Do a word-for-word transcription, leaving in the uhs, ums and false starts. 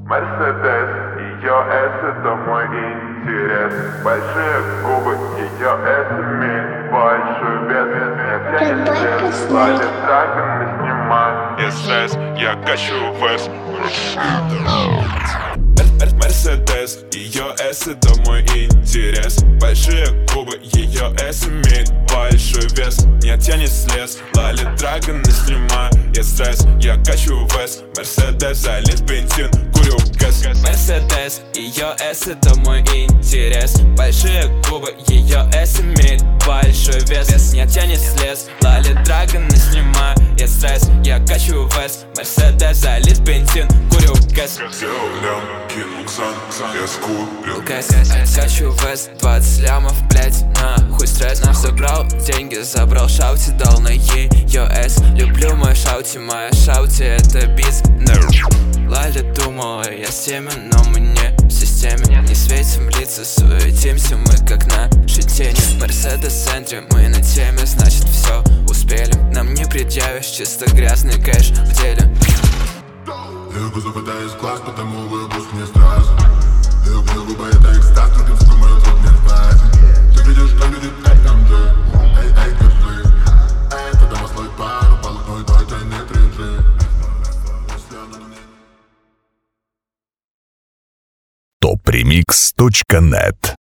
Мерседес, ее эс это мой интерес. Большие губы, ее эс имеет большой вес. Меня тянет вес, ловит драгон, не снимаю. Я стресс, я качу вес. Мерседес, ее эс это мой интерес. Большие губы, ее эс имеет большой вес. Меня тянет слез, ловит драгон, не снимаю. Я стресс, я качу вес. Мерседес, залит бензин, курю газ. Мерседес, ее эс это мой интерес. Большие губы, ее эс имеет большой вес. Меня тянет слез, ловит драгон, не снимаю. Я стресс, я качу вес. Мерседес, залит бензин, курю газ. Я скуплю Газ, качу вес, двадцать лямов, блять, нахуй стресс. Забрал деньги, забрал шаути, дал на ее эс. Люблю мой шаути, моя шаути это бис. Лали думала, я с теми, но мы не в системе. Не светим лица, суетимся мы как на тени. Мерседес в центре, мы на теме, значит все успели. Нам не предъявишь, чисто грязный кэш в деле. Люблю западаю из класс, потому выпуск не сразу. Люблю губы, это экстаз, трудим с гумой, труд не спать. Ты видишь, что люди так там же. Эй, эй, держи. Это домослой пару, полотной, дай, дай, не трижи. топ ремикс точка нет